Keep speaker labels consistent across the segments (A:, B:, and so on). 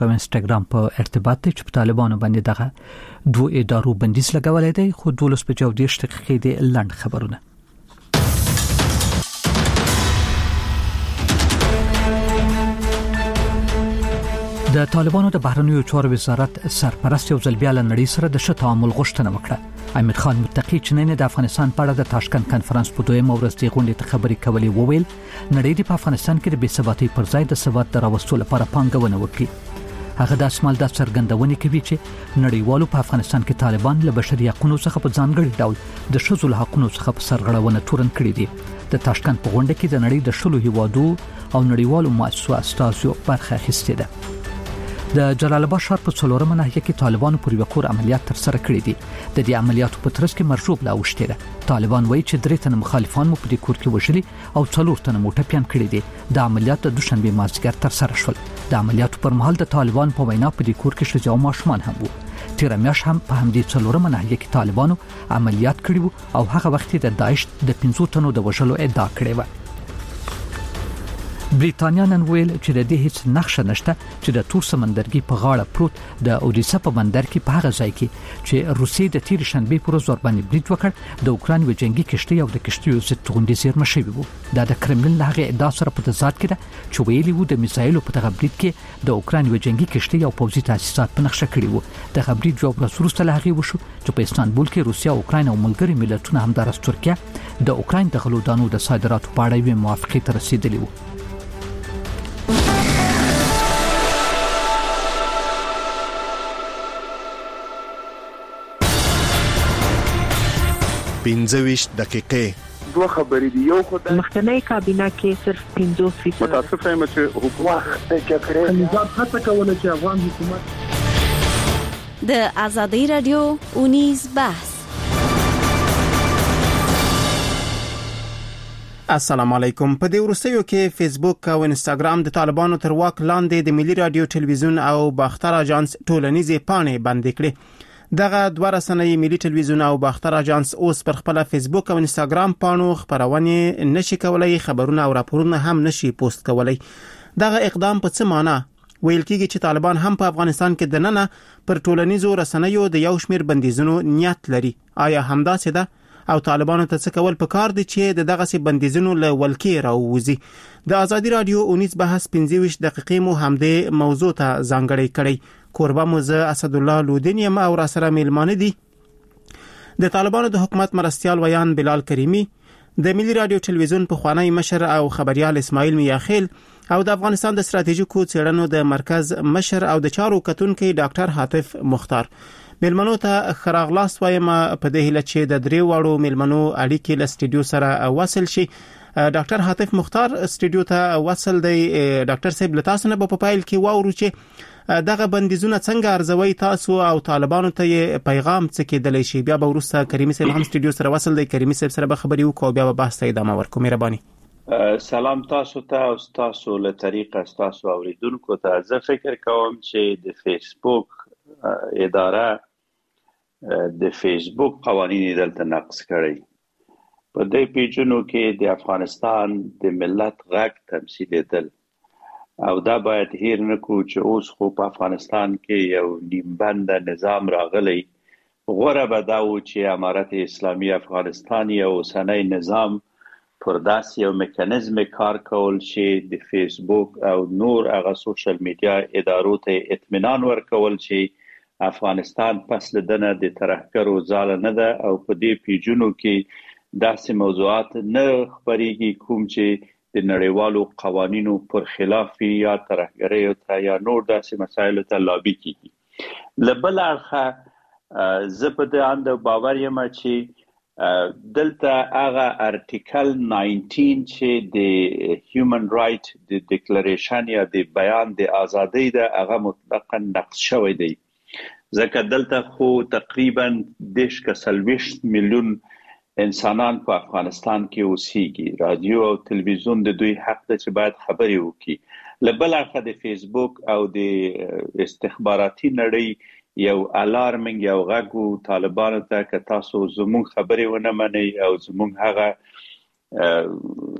A: او انستګرام په ارتباط دی چې په طالبانو باندې دغه دوه ادارو بندیز لګولې دی خو 12 دقیقې د لند خبرونه. د طالبانو د بهرنیو چارو وزارت سرپرست یو ځل بیا له نړۍ سره د ښه تعامل غوښتنه وکړه. امیر خان متقی چې نن د افغانستان په اړه د تاشکند کانفرنس په دویمه ورځ د غونډې ته خبرې کولې وویل نړۍ د افغانستان کې د بې ثباتۍ پر ځای د ثبات دراوستلو لپاره پانګونه وکړي. هغه د اسمال د څرګندونې کوي چې نړیوالو په افغانستان کې طالبان له بشري حقوقو څخه په ځانګړي ډول د ښځو له حقوقو څخه په سرغړونه تورن کړی دي. د تاشکند په غونډه کې د نړۍ د شلو هیوادو او نړیوالو مؤسسو استازو برخه اخیستې ده. د جلال آباد ښار په څلورمه ناحیه کې طالبانو پر یو کور عملیات تر سره کړی دي. د دې عملیاتو په ترڅ کې مرجوب لا اوښتې ده. طالبان وایي چې 3 تنه مخالفان مو په دې کور کې وژلي او 4 تنه موټپیان کړی دي. د عملیات د دوشنبه مازیګر تر سره شول. د عملیاتو پر مهال د طالبان په وینا په دې کور کې ښځې او ماشومان هم وو. تیر میاشت هم په همدې څلورمه ناحیه کې طالبانو عملیات کړی وو او هغه وخت د داعش د 15 تنو د وژلو ادعا کړې و. بریتانیا نن ویل چې د دې هیڅ نقشه نشته چې د تور سمندرګي په غاړه پروت د اودیسا په بندر کې په هغه ځای کې چې روسیې د تیر شنبه پر ورځ باندې برید وکړ د اوکران و جنگي کشتۍ او د کشتیو ضد توغندي زیرمه شوی وو. دا د کرملین له هغه ادعا سره په تضاد کې ده چې ویلي وو د میزایلو په دغه برید کې د اوکران و جنگي کشتۍ او پوځي تاسیسات په نقشه کړی وو. د برید یو ورځ وروسته له هغه وشو چې په استانبول کې روسیا او اوکران او ملګري ملتونه همدارس ترکیه د اوکران د غلو دانو د صادراتو په اړه یو موافقه ته رسیدلی وو.
B: پنځويشت دقیقې
C: دوه خبرې دی. یو خدای
D: مخکنی کابینه کې صرف 50%
C: متاسفه یم چې حکومت د جګړې نظام هڅه کوله چې افغان حکومت
E: د ازادي رادیو اونیز بحث.
F: السلام علیکم. په دې وروستیو کې فیسبوک او انستګرام د طالبانو تر واک لاندې د ملي رادیو ټلویزیون او باختر اژانس ټولنیزې پاڼې بند کړې. دغه دوه رسنۍ ملي ټلویزیون او باختر اژانس اوس پر خپل فیسبوک او انستګرام پاڼو خبرونه نشي کولای، خبرونه او راپورونه هم نشي پوسټ کولای. دغه اقدام په څه معنی؟ ویل کېږي چې طالبان هم په افغانستان کې دننه پر ټولنیزو رسنیو د یو شمېر بندیزونو نیت لري. آیا همداسې ده؟ او طالبانو ته څه کول پکار دي چې دغه سي بندیزونو له ولکې راووزي؟ د ازادي رادیو اونیز بحث 25 دقیقې مو همدې موضوع ته ځانګړی کړی. کوربه موزه اسد الله لودین یم او را سره میلمانه دي د طالبانو د حکومت مرستيال ویان بلال کریمی، د ملي رادیو ټلویزیون په خوانی مشر او خبريال اسماعیل میاخیل او د افغانستان د ستراتیژیکو څېړنو د مرکز مشر او د چارو کتونکو ډاکټر حاتف مختار. میلمنو ته خراغلاس وایم په دې هله چې د درې واړو میلمنو اړیکې له سټډیو سره وصل شي. ډاکټر حاتف مختار سټډیو ته وصل دی. ډاکټر صاحب له تاسو نه په پایل کې واورو چې دغه بندیزونه څنګه ارزوي تاسو او طالبانو ته پیغام څه کېدلی شي؟ بیا به وروسته کریمي صاحب هم سټډیو سره وصل دی. کریمي صاحب سره به خبرې وکړو، بیا به بحث ته ادامه ورکړو. مهرباني.
G: سلام تاسو ته او تاسو له طریقه تاسو اوریدونکو ته. زه فکر کوم چې د فیسبوک اداره د فیسبوک قوانین دلته نقض کړي. په دې پیجونو کې د افغانستان د ملت غږ تمثیلېدل او دا باید هیر نکو چې اوس خو په افغانستان کې یو نیمبند نظام راغلی. غوره به دا و چې امارت اسلامي افغانستان یو اوسنی نظام پر داسې یو میکانیزم کار کول چې د فیسبوک او نور هغه سوشل میډیا ادارو ته اطمینان ورکول چې افغانستان پس لدنه د ترهګرو ځاله نه ده او په دې پیجونو کې داسې موضوعات نه خبرېږي کوم چې د نړیوالو قوانینو پر خلاف یا ترهګرۍ ته یا نور داسې مسایلو ته لابي کیږي. له بل اړخه زه په دې اند باور یم چې دلته هغه ارټیکل 19 چې د هیومن رائټ د ډیکلریشن یا د بیان د ازادۍ د هغه مطلقاً نقض شوی دی. ځکه دلته خو تقریبا 10 میلیون انسانان په افغانستان کې اوسېږي. رادیو او تلویزیون د دوی حق ده چې باید خبرې وکړي. له بل اړخه د فیسبوک او د استخباراتي نړۍ یو الارمینګ یو غږ طالبانو ته که تاسو زموږ خبرې ونه منئ او زموږ هغه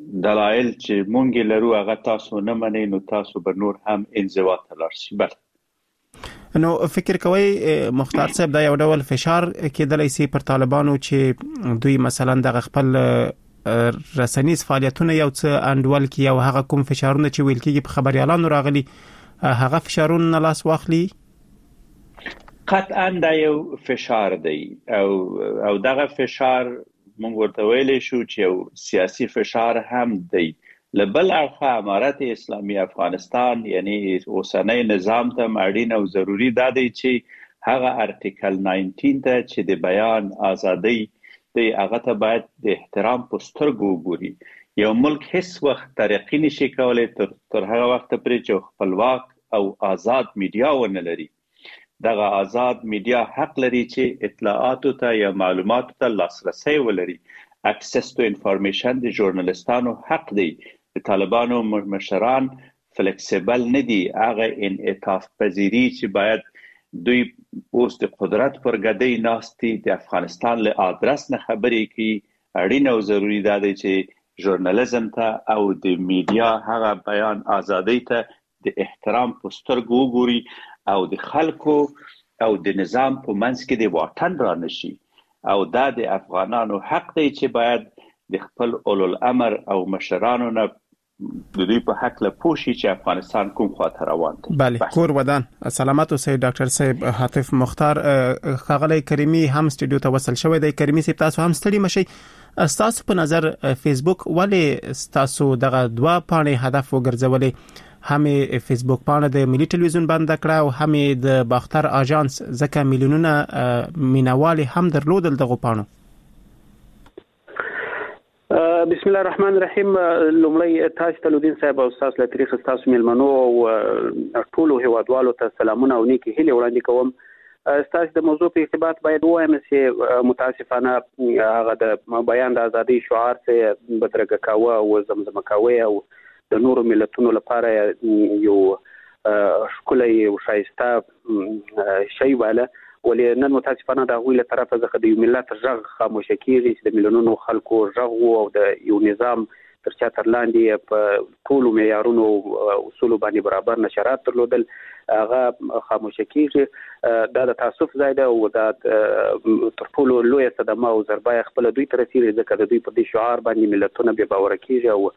G: دلایل چې مونږ لرو هغه تاسو نه منئ نو تاسو به نور هم انزوا ته لاړ شئ. بله
F: نو فکر کوي مختار صاحب دا یو ډول فشار کېدلی سي پر طالبانو چې دوی مثلا د خپل رسنیز فعالیتونه یو څه انډول کې او هغه کوم فشارونه چې ویل کېږي په خبريالانو راغلي هغه فشارونه لاس واخلي؟
G: قطعا دا یو فشار دی او دغه فشار مونږ ورته ویلی شو چې یو سیاسي فشار هم دی. لبل اړخه امارت اسلامي افغانستان یعنی اوسنۍ نظام ته اړین او ضروری دا دی چې هغه ارټیکل 19 ته چې د بیان ازادي دی هغه ته باید د احترام په سترګو وګوري. یو ملک هیڅ وخت ترقی نشي کولای تر هغه وخت پورې چې خپلواک او آزاد میډیا ونه لري. دغه آزاد میډیا حق لري چې اطلاعاتو ته یا معلوماتو ته لاسرسي ولري. اکسس ټو انفارمیشن د ژورنالیستانو حق دی. د طالبانو مشران فلیکسیبل نه دي. هغه انعطاف پذیری چې باید دوی اوس د قدرت پر ګدۍ ناستي د افغانستان له ادرس نه خبرې کوي. اړین او ضروری دا دی چې ژورنالیزم ته او د میډیا هغه بیان ازادي ته د احترام په سترګو وګوري او د خلکو او د نظام په منځ کې د واټن را نشي. او دا د افغانانو حق دی چې باید د خپل اولو الامر او مشرانو نه د دوی په حق له پوښي چې افغانستان کوم خواته روان دی.
F: بله کور ودان. سلامات اوسئ ډاکټر صاحب. حاتف مختار ښاغلی کریمي هم سټوډیو ته وصل شوی دی. کریمي صاحب تاسو هم ستړي مشئ. تاسو په نظر فیسبوک ولې تاسو دغه دوه پاڼې هدف وګرځولې؟ هم فیسبوک پاڼه د ملي ټلویزیون بند کړه او هم د باختر اژانس ځکه میلیونونه مینوال هم درلودل دغه پاڼو.
H: بسم الله الرحمن الرحیم. لومړی تاسو ته لودین صاحب او تاسو له طریق تاسو میلمنو او ټولو هیوادوالو ته سلامونه او نیکی هیله وړاندې کوم. تاسو د موضوع په ارتباط باید وایم چې متاسفانه هغه د بیان د ازادي شعار څخه بدرګه کاوه او زمزمه کاوه او د نورو ملتونو لپاره یو ښکلی او ښایسته شی واله، ولې نن متاسفانه د هغوی له طرفه څخه د یو ملت غږ خاموشه کېږي چې د میلیونونو خلکو غږ او د یو نظام تر چتر لاندې په ټولو معیارونو اصولو باندې برابر نشرات درلودل هغه خاموشه کېږي. دا د تاسف ځای ده او دا تر ټولو لویه صدمه او ضربه خپله دوی ته رسېږي، ځکه د دوی په دې شعار باندې ملتونه بې باوره کېږي او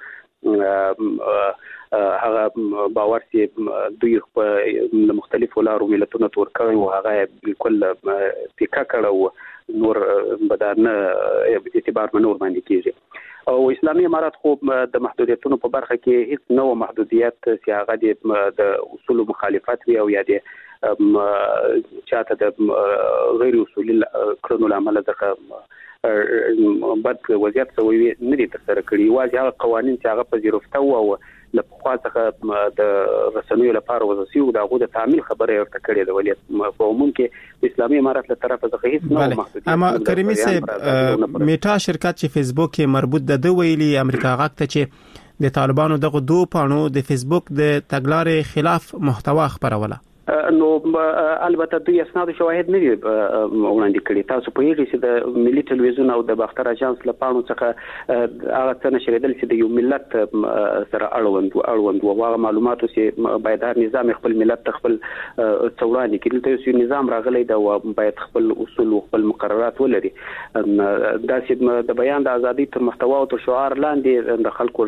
H: هغه باور چې دوی په مختلفو لارو ملتونه تور کړی او هغه بالکل پیکا کړ او نور بدانه اعتبار منور باندې کېږي. او اسلامي امارات خو د محدودیتونو په برخه کې هیڅ نو محدودیت چې هغه د اصول مخالفت وي او یا د چاته د غیر اصولي کړنو لامل ځکه بد وضعیت سوی نه دي ترسره کړي. واځي هغه قوانین چې هغه پذیرفته او له پخوا څخه د رسنیو لپاره وضعي او دغه د تعمیل خبره ورته کړې ده، ولې په عموم کې اسلامي امارات له طرفه څخه هیڅ نو محدودیت. اما
F: کریمي صاحب میټا شرکت چې فیسبوک کې مربوط ده ویلي امریکا غاکته چې د طالبانو دغه دوه پاڼو د فیسبوک د تګلارې خلاف محتوا خبروله.
H: نو البته دوی اسناد او شواهد نه دي وړاندې کړي. تاسو په یوه چې د ملي ټلویزیون او د باختر اژانس له پاڼو څخه هغه څه نشریدل چې د یو ملت سره اړوند او هغه معلوماتو چې باید هر نظام خپل ملت خپل څوړاني کړي. ته یو نظام راغلی دا باید خپل اصول او خپل مقررات ولري. دا چې د بیان د ازادي تر محتوا او تر شعار لاندې د خلکو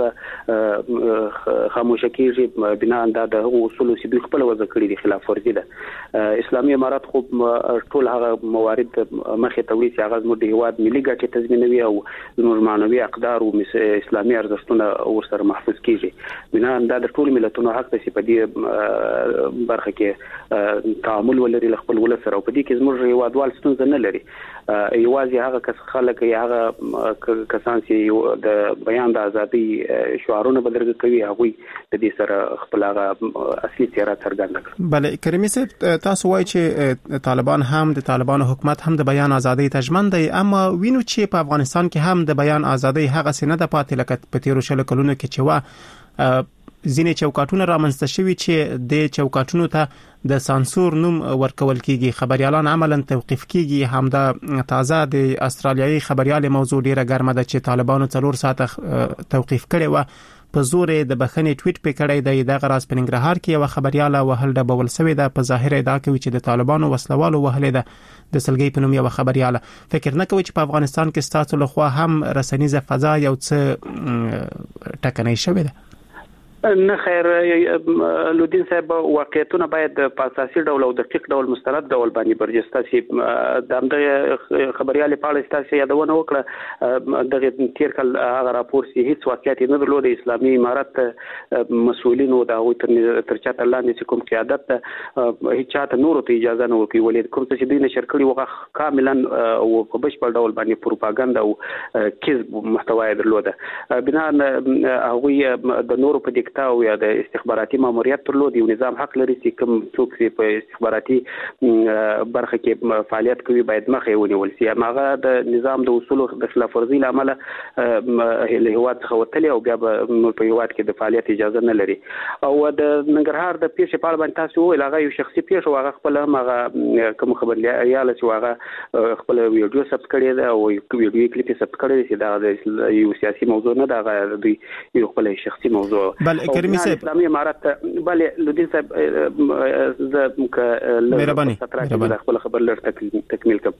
H: غږ خاموشه کیږي بنا د اصول چې دوی خپل وضع کړي خلاف ورزي ده. اسلامي امارات خو ټول هغه موارد مخې ته وړي چې هغه زموږ د هیواد ملي ګټې تضمینوي او زموږ معنوي اقدار او اسلامي ارزښتونه ورسره محفوظ کیږي. بنا دا د ټول ملتونو حق دی چې په دې برخه کې تعامل ولري له خپل ولس سره او په دې کې زموږ هیوادوال ستونزه نه لري. یوازې هغه خلک هغه کسان چې د بیان د ازادي شعارونه بدرګه کوي هغوی د دې سره خپل هغه اصلي څېره څرګنده کړي.
F: بله کریمي صاحب تاسو وایي چې طالبان هم د طالبانو حکومت هم د بیان ازادي ته ژمن دی، اما وینو چې په افغانستان کې هم د بیان ازادي هغه سینه د پاتې لکه په تیرو شلو کلونو کې چې ځینې چوکاټونه رامنځته شوي چې د چوکاټونو ته د سانسور نوم ورکول کیږي. خبريالان عملاً توقيف کیږي. همدا تازه د استرالیایي خبريال موضوع ډیره ګرمه ده چې طالبانو 4 ساعت توقيف کړي و په زور د بخنې ټویټ پکړی دی. د غراس پننګرهار کې یو خبرياله وهل د بول سوي ده په ظاهر ادعا کوي چې د طالبانو وسلوالو وهلې ده. د سلګي په نوم یو خبرياله فکر نه کوي چې په افغانستان کې ستاسو لخوا هم رسنیزه فضا یو څه ټکنۍ شوې ده.
H: نه خیر لودین صاحب واقعیتونه باید په اساسي ډول او دقیق ډول مستند ډول باندې برجسته شي. د خبريال په اړه تاسو یادونه وکړه د تیر کال هغه راپور سي هیڅ واقعیت نه درلود. اسلامي امارت مسؤلینو د هغه تر چاته لاندې چې کوم قیادت هیڅ چاته نور ته اجازه نه ورکوي ولې کوم څه چې دوی نشر کړي وغه کاملا او په بشپړ ډول باندې پروپاګاندا او کذب محتوا درلود. بنا هغه د نور په او یا د استخباراتي ماموریت ترلود یو نظام حق لري چې کوم څوک چې په استخباراتي برخه کې فعالیت کوي باید مخه ونیول شي. هغه د نظام د اصولو د خلاف ورزي لامل له هواد خوتلې او بیا په هواد کې د فعالیت اجازه نه لري. او د ننګرهار د پیښې په اړه باندې تاسو ویل هغه یو شخصي پیښه هغه خپل هغه کوم خبريال چې هغه خپل ویډیو سبسکرایب کړی دا او ویډیو کلیپ سبسکرایب کړی چې دا یو سیاسي موضوع نه دا دوی یو خپل شخصي موضوع.
F: کریمي صاحب
H: اسلامي امارت بله لودین صاحب ز
F: مهرباني
H: خپل خبر لر تکمیل کوم.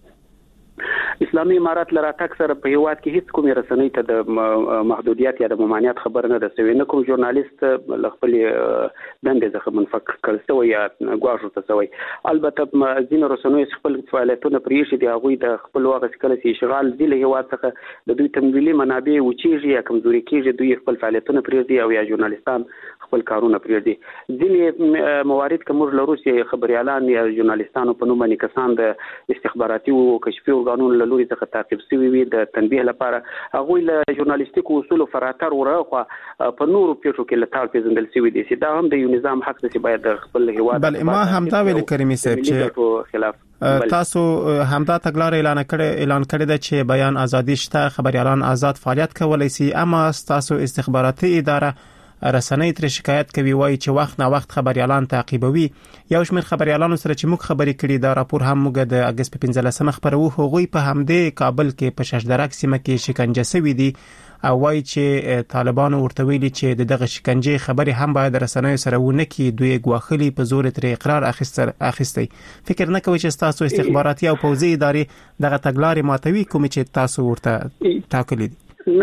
H: اسلامي امارت لره تک سره په هیواد کې هیڅ کومه رسنۍ ته د محدودیت یا د ممانعت خبر نه ده سوي. نه کوم ژورنالیست خپل دندې ځخه منفک کړسوي یا غواړو ته سوي. البته ځینې رسنۍ خپل فعالیتونه پریښي دي هغه د خپل وخت کله چې اشغال دي له هیواد څخه د دوی تمویلي منابع وچیږي یا کمزوري کیږي دوی خپل فعالیتونه پریږدي او یا ژورنالیستان خپل کارونه پریږدي. ځینې موارد کوم له روسي خبريالان یا ژورنالیستانو په نوم باندې کسان د استخباراتي او کشفي قانون له لوري څخه تعقیب شوی وي د تنبیه لپاره هغه له ژورنالیستیکو اصول فراتر ورغه په نورو پیښو کې لټال پیژندل شوی دي چې دا هم د یو نظام حق دی چې باید خپل هیواد
F: بل ما همدا ویل کریمي صاحب چې
H: خلاف
F: تاسو همدا تګلار اعلان کړی د چې بیان ازادي شته خبريالان آزاد فعالیت کولای شي اما تاسو استخباراتي اداره رسنۍ تر شکایت کوي وایي چې وخت نه وخت خبريالان تعقیبوي. یو شمېر خبريالانو سره چې موږ خبرې کړې دا راپور هم موږ د اگست په 15 خبرو هغوی په همدې کابل کې په ششدرک سیمه کې شکنجه شوی دي او وایي چې طالبانو ورته ویلي چې دغه شکنجه خبري هم باید رسنۍ سره ونه کې دوی غواخلي په زور تر اقرار اخیستي. فکر نه کوي چې تاسو استخباراتي او پوځي ادارې دغه تګلارې ماتوي کوم چې تاسو ورته ټاکلي دي؟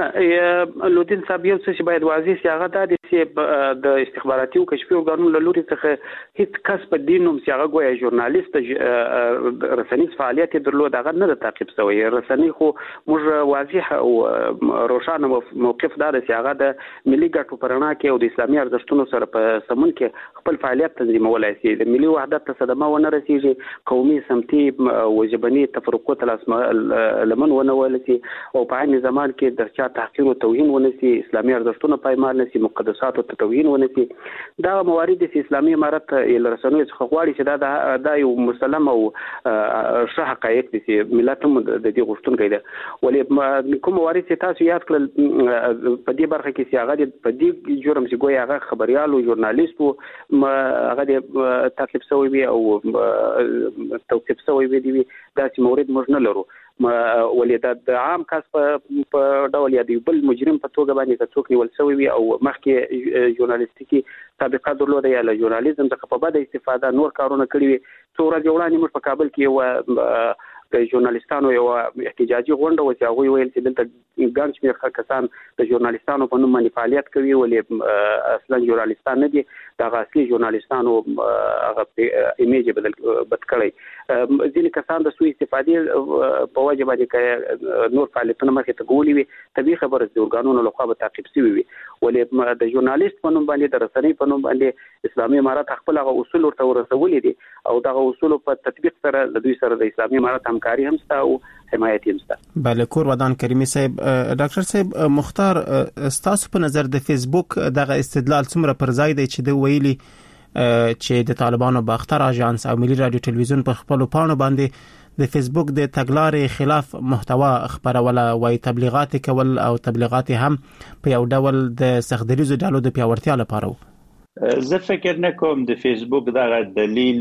H: نه لودین صاحب یو څه باید واضح شي هغه د د استخباراتي او کشفي قانون له لوري څخه هیڅ کس په دینوم چې هغه ګویا ژورنالیست رسنیز فعالیت درلود هغه نه تعقیب شوی. رسنۍ خو موږ واضح او روښانه موقف دار چې هغه د ملي ګټو پرنا کې او د اسلامي ارزښتونو سره په سمون کې خپل فعالیت تنظیمولای شي. د ملي وحدت ته صدمه ونه رسیږي قومي سمتي او ژبني تفرقو ته لمن ونه ولسي او په عین زمان کې د چا تحقیر او توهین ونسي اسلامي ارزښتونو پایمال نسي مقدسات او توهین ونسي. دا موارد چې اسلامي امارت له رسنیو څخه غواړي چې دا یو مسلم او ښه حقایق دي چې ملت هم د دې غوښتونکي ده. ولې کوم موارد چې تاسو یاد کړل په دې برخه کې چې هغه په دې جرم چې ګویا هغه خبريال او ژورنالیست هغه د تعقیب شوی وي او توقيف شوی وي دا چې مورد موږ نه لرو. ولې د عام کس په ډول یا د بل مجرم په توګه باندې څوک نیول شوی وي او مخکې ژورنالیستیکي سابقه درلوده یا له ژورنالیزم څخه په بده استفاده نور کارونه کړی وي. څو ورځې وړاندې موږ په کابل کې د ژورنالیستانو یو احتجاجي غونډه و چې هغه ویل چې دلته ګڼ شمېر کسان د ژورنالیستانو په نوم باندې فعالیت کوي ولې اصلا ژورنالیستان نه دي د اصلي ژورنالیستانو هغه ایمیج بد کړی. ځینې کسان د سوء استفادې په وجه باندې نور فعالیتونه مخې ته ګولي وي طبيعي خبره د ورګانونو لخوا به تعقیب شوی وي. ولې د ژورنالیست په نوم باندې د رسنۍ په نوم باندې اسلامي امارت خپل هغه اصول ورته ورسولي دي او دغه اصول په تطبیق سره د دوی سره د اسلامي امارت همکاري هم ستا او حمایت هم ستا.
F: بله کور ودان کریمي صاحب. ډاکټر صاحب مختار ستاسو په نظر د فیسبوک دغه استدلال څومره پر ځای دی چې د ویلي چې د طالبانو باختر اژانس او ملي رادیو ټلویزیون په خپل پاڼو باندې د فیسبوک د تګلارې خلاف محتوا خبروله وای تبلیغات کول او تبلیغات هم په یو ډول د سختدریزو ډالو د پیاوړتیا لپاره
G: زه فکر نه کوم د فیسبوک دغه دلیل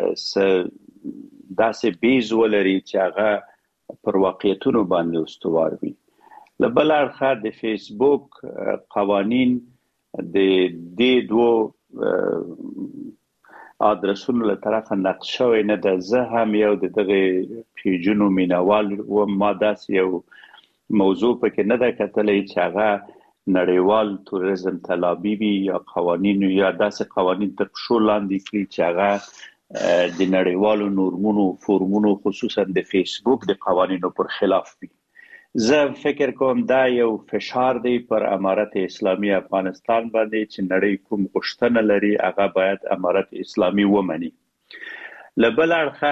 G: داسې بیز ولري چې هغه پر واقعیتونو باندې استوار وي. لبل اړخه د فیسبوک قوانین د دې دوه ادرسونو له طرفه نقش شوی نه ده. زه هم یو دغه پیجونو مینوال و ما داسې یو موضوع پکې نه ده کتلې چې هغه نړیوال توریزم تلابیبي یا قوانین یا داسې قوانین تر پښو لاندې کړي چې هغه د نړیوالو نورمونو فورمونو خصوصا د فیسبوک د قوانینو پر خلاف وي. زه فکر کوم دا یو فشار دی پر امارت اسلامی افغانستان باندې چې نړۍ کوم غوښتنه لري هغه باید امارت اسلامی ومني. لبل اړخه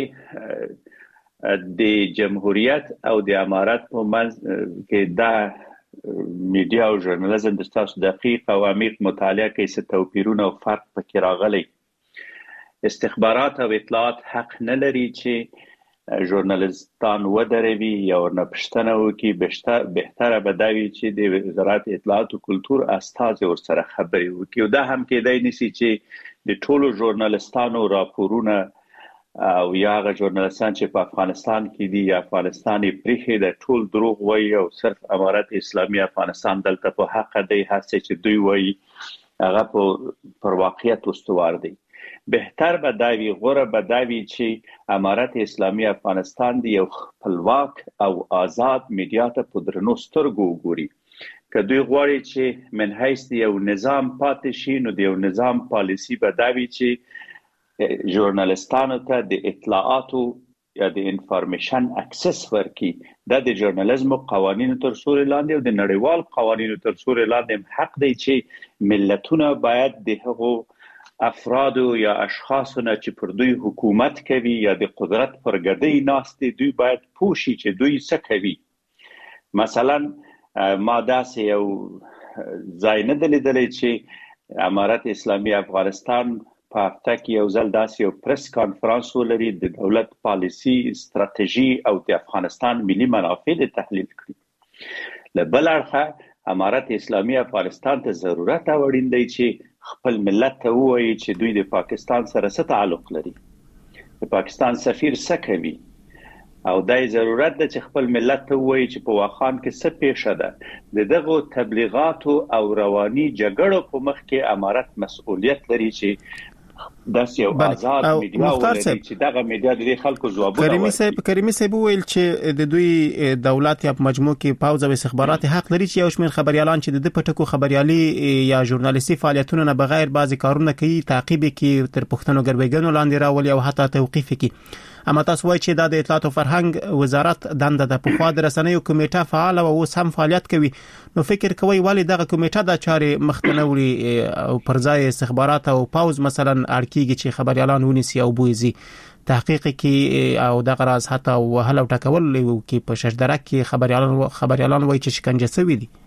G: چې د جمهوریت او د امارت په منځ کې دا میډیا او ژورنالیزم د تاسو دقیق او عمیق مطالعه کوي څه توپیرونه او فرق پکې راغلي. استخبارات او اطلاعات حق نه لري چې ژورنالیستان ودروي یا ورنه پښتنه وکړي. بهتره به دا وي چې د وزارت اطلاعات او کلتور استازي ورسره خبرې وکړي او دا هم کېدای نشي چې د ټولو ژورنالیستانو راپورونه او یا هغه ژورنالیستان چې په افغانستان کې دي یا افغانستان پرېښي د ټول دروغ وایي او صرف امارت اسلامي افغانستان دلته په حق دی هڅه چې دوی وایي هغه پر واقعیت استوار دی. بهتر به دا وي غوره به دا وي چې امارت اسلامی افغانستان دی یو خپلواک او آزاد میډیا ته په درنو سترګو وګوري. که دوی غواړي چې من حیث یو نظام پاتې شي نو د یو نظام پالیسی به دا وي چې ژورنالیستانو ته د اطلاعاتو یا د انفارمیشن اکسس ورکړي. دا د ژورنالیزم قوانینو تر سوري لاندې او د نړیوال قوانینو تر سوري لاندې حق دی چې ملتونه باید د هغو افراد یا اشخاصونه چې پر دوی حکومت کوي یا د قدرت پر ګدۍ ناستي دوی باید پوه شي چې دوی څه کوي. مثلا ما داسې یو ځای نه دی لیدلی چې امارت اسلامي افغانستان په هفته کې یو ځل داسې یو پریس کانفرانس ولري د دولت پالیسی استراتیژي او د افغانستان ملي منافع د تحلیل کړي. له بل اړخه امارت اسلامي افغانستان ته ضرورت او اړین دی چې خپل ملت ته وایي چې دوی د پاکستان سره څه تعلق لري، د پاکستان سفیر څه کوي او دای ضرورت ده چې خپل ملت ته وایي چې په واخان کې څه پیښه ده. د دغه تبلیغاتو او رواني جګړو په مخ کې امارت مسؤلیت لري چې داسې یو آزاد میډیا ولري چې دغه میډیا د خلکو ځوابونه ورکړي.
F: کریمي صاحب ویل چې د دوی دولت یا مجموعه کې پاوز او استخبارات حق لري چې یو شمېر خبريالان چې د پټکو خبريالي یا ژورنالیستي فعالیتونو نه بغیر بعضی کارونه کوي تعقیب کوي تر پښتنو ګربېګنو لاندې راولي او حتی توقيف کوي. اما تاسو وایي چې د اطلاعات او فرهنګ وزارت دنده د پخوا د رسنیو کمیټه فعال او اوس هم فعالیت کوي، نو فکر کوي ولی دغه کمیټه د چارې مختنوړي او پر ځای استخبارات او پاوز مثلا اړکیږي چې خبريالان ونیسي او بوزي تحقیق کوي او دغه راز حتی وهله او ټکول کوي په شجدره کې خبريالان وایي چې شکنجه شوی دي.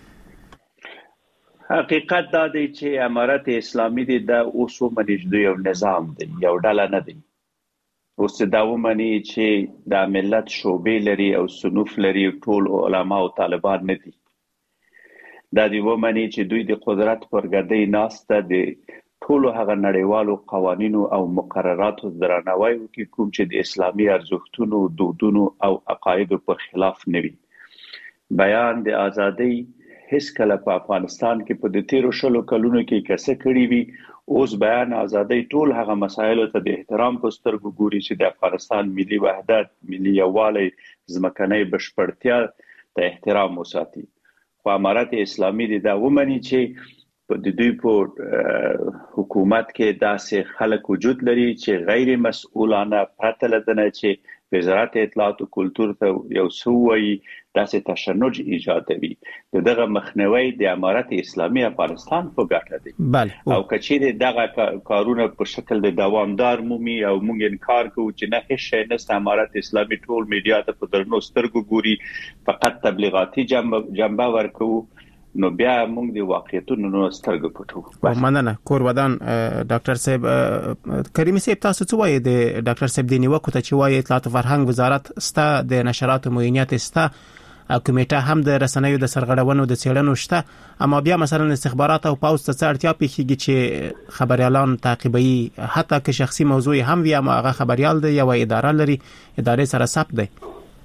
G: حقیقت دا دی چې امارت اسلامي د اوسو منځ یو نظام دی، یو ډله نه دی. اوس دا ومني چې د ملت شوبې لري او صنوف لري، ټول علما او طالبان نه دي. دا دی ومني چې دوی د قدرت پر ګدۍ ناسته د ټول هغه نړیوالو قوانینو او مقرراتو درناوی وکړي کوم چې د اسلامي ارزښتونو، دودونو او عقایدو په خلاف نه وي. بیان د ازادۍ هیڅ کله په افغانستان کې په د 13 کلونو کې کیسه کړې وي. اوس بیان ازادۍ ټول هغه مسایلو ته د احترام په سترګو ګوري چې د افغانستان ملي وحدت، ملي یووالی، ځمکنۍ بشپړتیا ته احترام وساتي. خو امارت اسلامي دا ومني چې د دوی په حکومت کې داسې خلک وجود لري چې غیر مسؤلانه پرته له دنه چې وزارت اطلاعات او کلتور ته یو سوی داسې تشنج ایجادوي. دغه مخنیوي د امارت اسلامي افغانستان په ګټه دی. او کچېره دغه کارونه په شکل د دوامدار مومي او موږ انکار کوو چې نه هیڅ شی نشته. امارت اسلامي ټول میډیا ته په درنو سترګو ګوري، فقط تبلیغاتي جنبه ورکوي. نو بیا موږ د واقعیتونو نو سترګې پټو.
F: مننه. کور ودان ډاکټر صاحب کریمي صاحب تاسو څه وایي د ډاکټر صاحب د نیوکو ته چې وایي اطلاعات او فرهنګ وزارت ستا د نشراتو معاینات ستا کمیټه هم د رسنیو د سرغړونو د څېړنو شته، اما بیا مثلا استخبارات او پاوز ته اړتیا پیښیږي چې خبريالان تعقیبوي، حتی که شخصي موضوع هم وي اما هغه خبريال دی یا اداره لري، ادارې سره ثبت دی.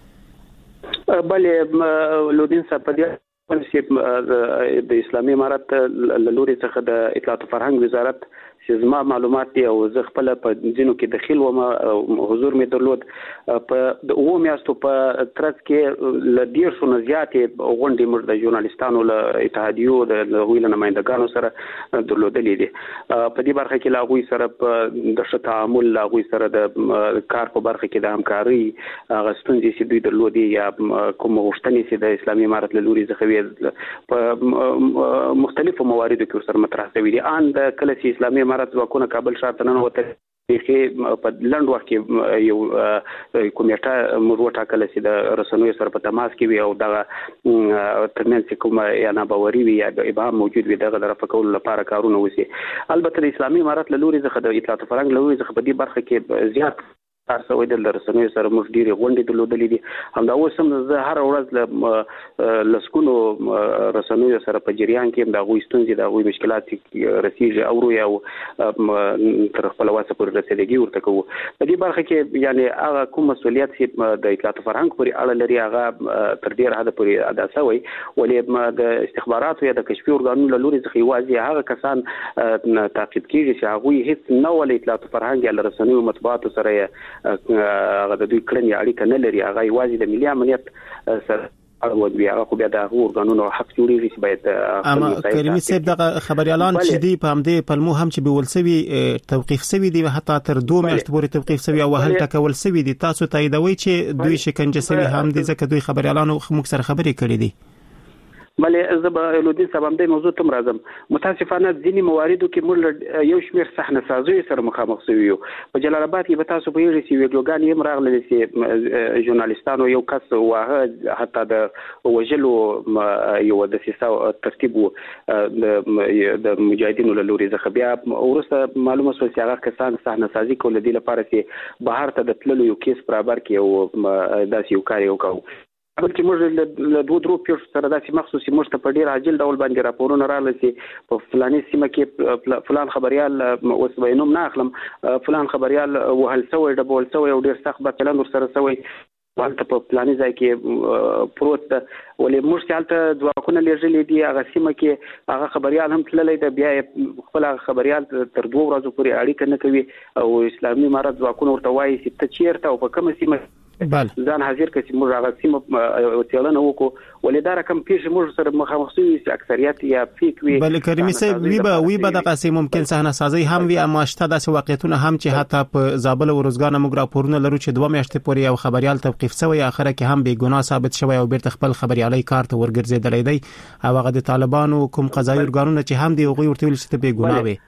H: بلې لودین صاحب په دې د اسلامي امارت لوري څخه د اطلاعات او فرهنګ وزارت چې زما معلومات دي او زه خپل په ځینو کې دخیل وم، حضور می درلود په د 2 میاشتو په ترڅ کې ل 150 نه زیاتې غونډې موږ د ژورنالستانو له اتحادیو د هویل نمائندګانو سره درلودلې دي. په دې برخه کې لاغوي سره د ښه تعامل، لاغوي سره د کار په برخه کې د همکاري غستونځي چې دوی درلودي یا کوم غوښتنې چې د اسلامي امارت له لوري څخه په مختلفو مواردو کې سره مطرح شوي دي. ان د کله چې اسلامي امارت ځواکونه کابل ښار ته ننوتل په لنډ وخت کې یو کمیټه موږ وټاکله چې د رسنیو سره په تماس کې وي او دغه ترمنځ کومه یا ناباوري وي یا ابهام موجود وي دغه د رفع کولو لپاره کارونه وشي. البته د اسلامي امارت له لوري څخه د اطلاعات او فرهنګ له لوري څخه په دې برخه کې زیات تاسو وایي د رسنیو سره موږ ډېری غونډې درلودلې دي. همدا اوس هم زه هر ورځ لسکونو رسنیو سره په جریان کې د غوي ستونزې د غوي مشکلات رسیږي او یو تر خپل واسه پورې رسیدګي ورته کوو. په دې برخه کې یعنی هغه کوم مسولیت چې د اطلاعات او فرهنګ پورې اړه لري هغه تر ډیر حد پورې ادا شوی، ولې د استخباراتو یا د کشفي ارګانونو له لوري څخه یوازې هغه کسان تعقیب کیږي چې هغه هیڅ نو ول اطلاعات او فرهنګ یا رسنیو مطبوعاتو سره هغه د دوی کړنې اړیکه نه لري، هغه یوازې د ملي امنیت سره اړوند وي. هغه خو بیا د ارګانونو حق جوړیږي چې باید
F: اما کریمي صاحب دغه خبريالان چې دی په همدې پلمو هم چې به ولسوي توقيف سوي دي حتی تر 2 میاشتې پورې توقيف سوي او هل ټکول سوي دي، تاسو تاییدوي چې دوی شکنجه سوي هم دي ځکه دوی خبريالانو موږ سره خبرې کړې دي؟
H: بلې زه به لودین صاحب هم د موضوع ته راځم. متاسفانه ځینې مواردو کې موږ یو شمېر صحنه سازیو سره مخامخ شوي یو. په جلال آباد کې به تاسو پوهېږئ چې ویډیوګانې هم راغلې چې ژورنالستانو یو کس واهه حتی د وژلو یو دسیسه ترتیب و د مجاهدینو له لوري څخه. بیا وروسته معلومه شوه چې هغه کسان صحنه سازي کول د دې لپاره چې بهر ته د تللو یو کیس برابر کړي او داسې یو کار یې وکړو. بلکې موږ له 2 پیښو سره داسې مخصوص موږ ته په ډیر عاجل ډول باندې راپورونه راغلي چې په فلاني سیمه کې فلان خبريال اوس به نوم نه اخلم فلان خبريال وهل سوی ډبول سوی او ډیر سخت به چلند ورسره سوی والته په فلاني ځای کې پروت ده، ولې موږ چې هلته ځواکونه لېږلي دي هغه سیمه کې هغه خبريال هم تللی ده، بیا خپل خبريال تر 2 ورځو پورې اړیکه نه کوي او اسلامي امارت ځواکونه ورته وایي چې ته چیرته او په کومه سیمه ځان حاضر کړي چې موږ هغه سیمه څېړنه وکړو. ولې دا رقم پیښې موږ سره مخامخ شوي چې اکثریت یا فیک وي.
F: بل کریمي صاحب وی به د قصې ممکن صحنه سازي هم وي، اما شته داسې واقعیتونه هم چې حتی په زابل او روزګان موږ راپورونه لرو چې 2 میاشتې پورې یو خبريال توقيف شوی، اخره کې هم بې ګناه ثابت شوی او بیرته خپل خبريالي کار ته ورګرځېدلی دی او هغه د طالبانو کوم قضایي ارګانونه چې هم دی هغوی ورته ویل چې بې ګناه وي.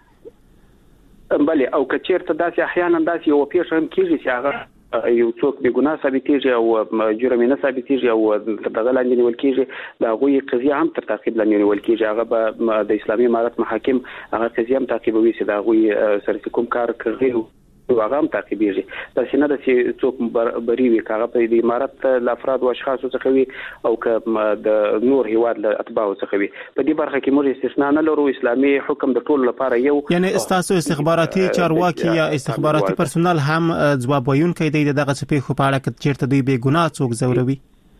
H: بلې او که چېرته داسې احیانا داسې یو پیښه هم کېږي چې هغه یو څوک بې ګناه ثابتېږي او جرم نه ثابتېږي او دغه لاندې نیول کېږي، د هغوی قضیه هم تر تعقیب لاندې نیول کېږي. هغه به د اسلامي امارت محاکم هغه قضیه هم تعقیبوي چې د هغوی سره کوم کار کوي هغه هم تعقیبېږي. داسې نه ده چې څوک بري وي، که هغه په د امارت له افراد او اشخاصو څخه وي او که د نور هیواد له اتباعو څخه وي. په دې برخه کې موږ استثنا نه لرو. اسلامي حکم د ټولو لپاره یو،
F: یعنی استاسو استخباراتي چارواکي یا استخباراتي پرسونل هم ځواب ویونکي دی دغه څه په اړه چې چیرته دوی بې ګناه څوک زوروي.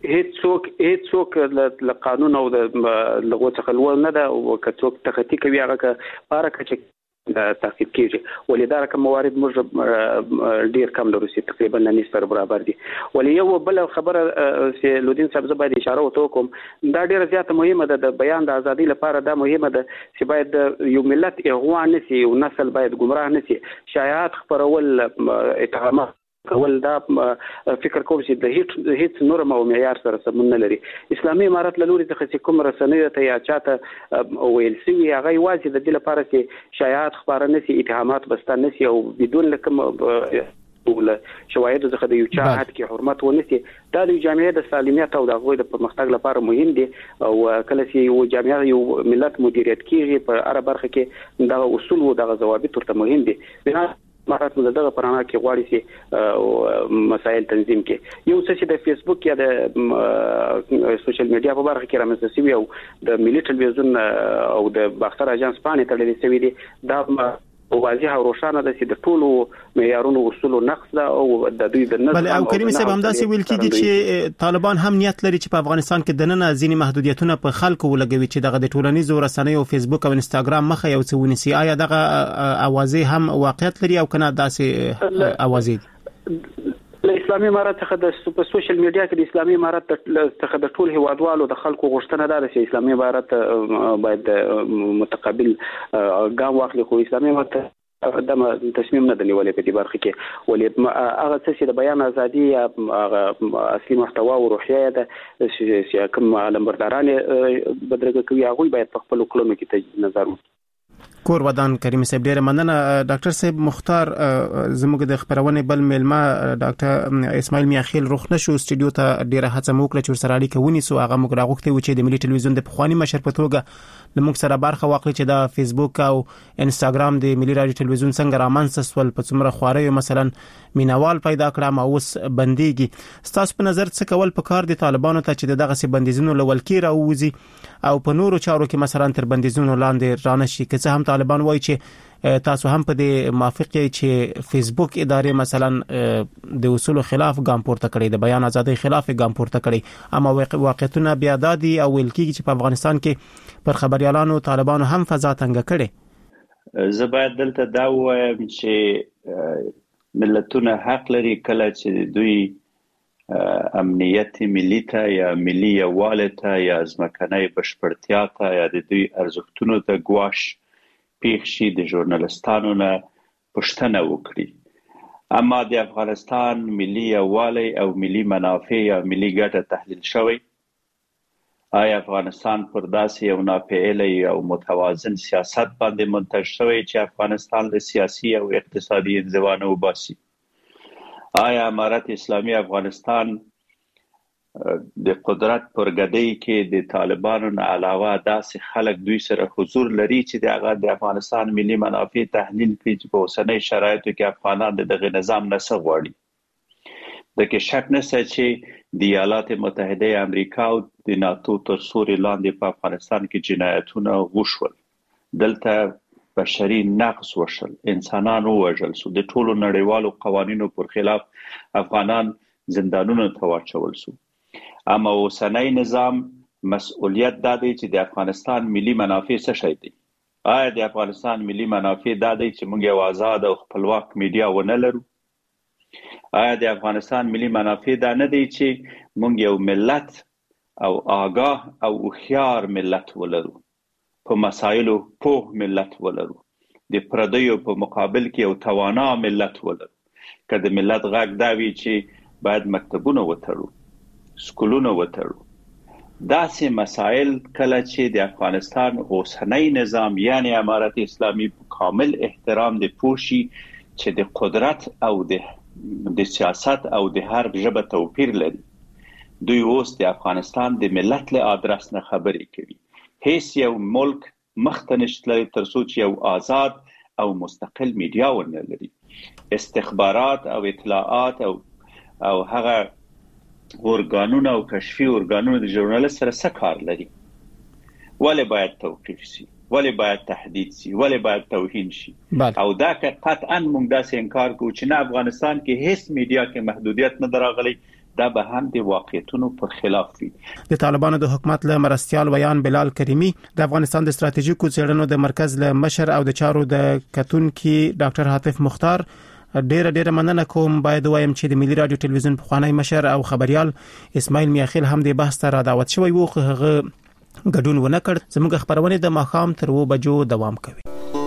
H: هیڅ له قانون او د لغو څخه لوړ نه ده او که څوک تخطي کوي هغه لپاره چې تعقیب کیږي. ولې دا رقم موارد موږ ډیر کم لرو چې تقریبا نه سره برابر دي. ولې یو بل خبره چې لودین صاحب زه باید اشاره وکړم، دا ډیره زیاته مهمه ده د بیان د ازادي لپاره. دا مهمه ده چې باید یو ملت اغوا نشي، یو نسل باید گمراه نشي. شایعات خپرول، اتهامات کول، دا فکر کوم چې د هیڅ نورم او معیار سره سمون نه لري. اسلامي امارت له لوري څخه چې کوم رسنیو ته یا چاته ویل شوي هغه یوازې د دې لپاره چې شایعات خپاره نشي، اتهامات بسته نشي او بدون کوم ول شواهد څخه د یو چا حد کې حرمت ونیسي دا د جامعې د سالمیت او د غوښتنې د پرمختګ لپاره مهم دي او کله چې یو جامعه یو ملت مدیریت کیږي په هر برخه کې دا اصول او د ضوابط ورته مهم دي مرات دغه پرانا کې غواړي چې مسائل تنظیم کې یو څه چې د فیسبوک یا د سوشل میډیا په برخه کې رامنځته شوی او د ملي ټلویزیون او د باختر اژانس باندې تړلې شوی دي دا واضح او روښانه ده چې د ټولو معیارونو اصول نقص ده او د دوی د نظم
F: او کریم صاحب همداسې ویل کیږي چې طالبان هم نیت لري چې په افغانستان کې د نن ځینې محدودیتونه په خلکو ولګوي چې دغه د ټولنیزو رسنیو فیسبوک او انستګرام مخه یو څه ونیسي آیا دغه اوازې هم واقعیت لري او کنه داسې اوازې
H: له اسلامي امارات څخه د سوشل میډیا کې د اسلامي امارات څخه د ټول هیوادوالو د خلکو غوښتنه ده چې اسلامي امارات باید متقابل ګام واخلي خو اسلامي امارات د تصمیم نه دی ولې په دې برخه کې ولې هغه څه د بیان ازادي هغه اصلي محتوا او روحیه ده چې کوم علمبرداران بدرګه کوي هغه باید په خپل کلونو کې نظر وکړي
F: کور ودان کریم صاحب ډیره مننه ډاکټر صاحب مختار زموږ د خبرونه بل ملما ډاکټر اسماعیل میاخیل روخ نشو استودیو ته ډیره هڅه موکړه چې سره اړیکه ونیسو هغه موږ راغوښته و چې د ملي ټلویزیون د پخوانی مشر په توګه لموږ سره برخه واخلي چې د فیسبوک او انستګرام د ملي رادیو ټلویزیون څنګه رامنځته سول په څومره خواري مثلا مینوال پیدا کړه ما اوس بنديږي ستاسو په نظر څه کول پکار دي طالبانو ته چې دغه سي بندیزونو لول کې راوځي او په نورو چارو کې مثلا تر بندیزونو لاندې رانشي که څه هم طالبان وایي چې تاسو هم په دې موافق یې چې فیسبوک ادارې مثلا د اصول خلاف ګام پورته کړي د بیان ازادۍ خلاف ګام پورته کړي اما واقعیتونه بیا دادي او ویل کېږي چې په افغانستان کې پر خبريالانو طالبانو هم فضا تنګ کړي
G: زه باید دلته دا وایم چې ملتونه حق لري کله چې دوی امنیت ملي ته یا ملي یووالی ته یا ځمکنۍ بشپړتیا ته یا د دوی ارزښتونو ته ګواښ پیښ شي د ژورنالستانو نه پوښتنه وکړي اما د افغانستان ملي یووالی او ملي منافع یا ملي ګټه تحلیل شوی آیا افغانستان پر داسې یو ناپېیلی او متوازن سیاست باندې منتج شوی چې افغانستان له سیاسي او اقتصادي انزوا نه وباسي آیا امارت اسلامي افغانستان د قدرت پر ګدۍ کې د طالبانو نه علاوه داسې خلک دوی سره حضور لري چې دغه د افغانستان ملي منافع تحلیل کوي چې په اوسنۍ شرایطو کې افغانان دغه نظام نه غواړي د کې شک نشته چې د ایالات متحده امریکا او د ناتو تر سوري لاندې په افغانستان کې جنایتونه وشول دلته بشري نقص وشل انسانان وژل شو د ټولو نړیوالو قوانینو پر خلاف افغانان زندانونو ته واچول شو اما اوسنۍ نظام مسؤلیت دا دی چې د افغانستان ملي منافع څه شي دي آیا د افغانستان ملي منافع دا دی چې موږ یو آزاد او خپلواک میډیا ونه لرو آیا د افغانستان ملي منافع دا نه دی چې موږ یو ملت او آگاه او هوښیار ملت ولرو په مسایلو پوه ملت ولرو د پردیو په مقابل کې یو توانا ملت ولرو که د ملت غږ دا وي چې باید مکتبونه وتړو سکولونه وتړو داسې مسائل کله چې د افغانستان اوسنۍ نظام یعنی امارت اسلامي په کامل احترام د پوشي چې د قدرت او د سیاست او د هر ژبه توپیر لري دوی اوس د افغانستان د ملت له ادرس نه خبرې کوي هیڅ یو ملک مخته نشي تر څو چې یو آزاد او مستقل میډیا ونه لري استخبارات او اطلاعات او هغه ارګانونه او کشفي ارګانونه د ژورنالیست سره څه کار لري ولې باید توقیف شي ولې باید تهدید شي ولې باید توهین شي او دا که قطعا موږ داسې انکار کوو چې نه افغانستان کې هیڅ میډیا کې محدودیت نه راغلی دا به هم د واقعیتونو پر خلاف وي
F: د طالبانو د حکومت له مرستيال ویان بلال کریمی د افغانستان د ستراتیژیکو څېړنو د مرکز له مشر او د چارو د کتونکي ډاکټر حاتف مختار ډیره مننه کوم باید وایم چې د ملي رادیو ټلویزیون پخوانی مشر او خبريال اسماعیل میاخیل هم د بحث ته را دعوت شوی وو هغه ګډون ونه کړ زموږ خبرونه د ماخام تر 2 بجو دوام کوي